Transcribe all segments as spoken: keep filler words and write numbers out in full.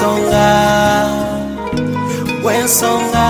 Wensonga, Wensonga,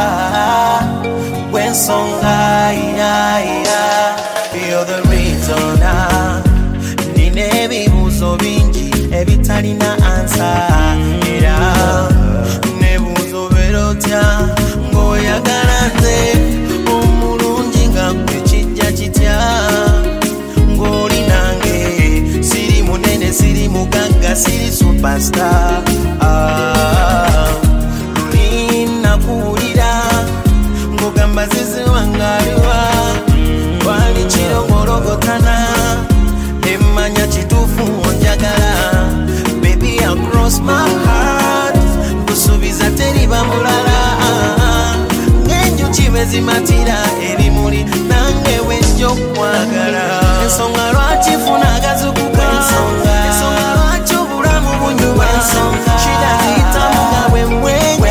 Wensonga, yeah, yeah. You're the reason ah, nine ebibuzo bingi ebitalina answer. Era nebuzo berotya ng'oyagala nze omulungi nga gwe kijja kitya ng'oli nange siri munene siri mugagga siri superstar. Ah, lulina kuwulira ng'ogamba zizi wangaliwa wali kirongologotana emmanya kituufu onjagala baby across my heart kusuubiza teriba mulala ng'enjuki bwe zimatira ebimuli nange wenjo kwagala ensonga lwaki funa agazukuka ensonga lwaki obulamu bunyuma shida ziyitamu nga bwe mwenga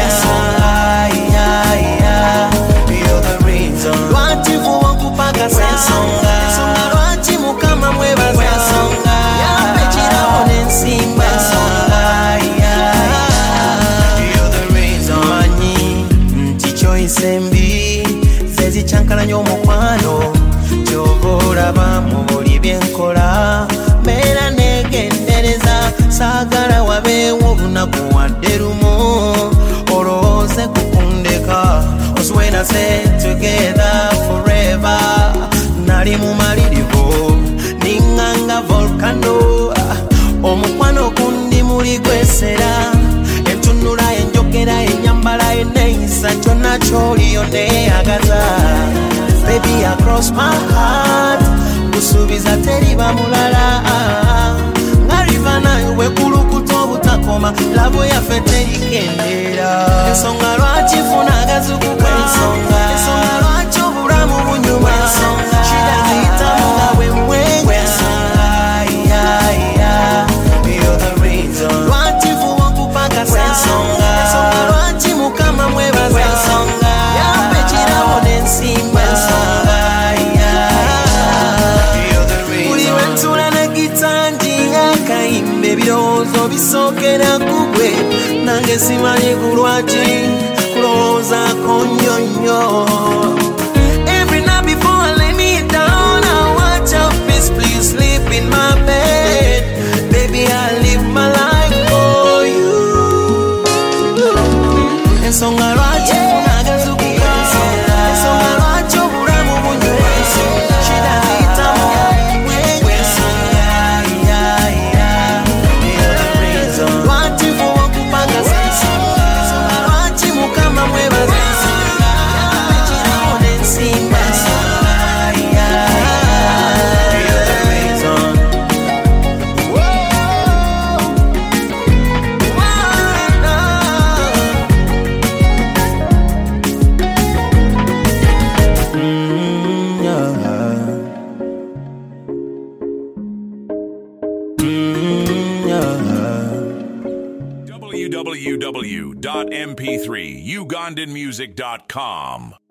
lwaki vuba nkupakasa ensonga lwaki mukama mwebaza yampe kirabo n'ensimba manyi nti kyoyise mbi zezikyankalanya omukwano kyova olaba mu buli byenkola mbeera negendereza saagala wabeewo olunaku wadde lumu olowooze kukundeka oswena se together forever nali mu malirivo ninganga volcano omukwano kundi muli gwesera entunula enjogera enyambala eneeyisa kyonna kyoliyo neeyagaza baby across my heart kusuubiza teriba mulala nga riva nayo wekulukuta obutakoma labo yaffe terikendera ensonga lwaki funa agazukuka ensonga lwaki obulamu bunyuma shida ziyitamu nga bwe mwenga lwaki vuba nkupakasa ensonga lwaki mukama mwebaza yampe kirabo n'ensimba buli wentula ne gitangi akayimba ebirowoozo bisookera kugwe nange simanyi kulwaki kulowoozaako nnyo nnyo. Every night before I lay me down I watch your face please sleep in my bed baby I live my life for you ensonga lwaki funa agazukuka ensonga lwaki obulamu bunyuma shida ziyitamu lwaki vuba nkupakasa ensonga lwaki mukama mwebaza yampe kirabo n'ensimba w w w dot m p three ugandan music dot com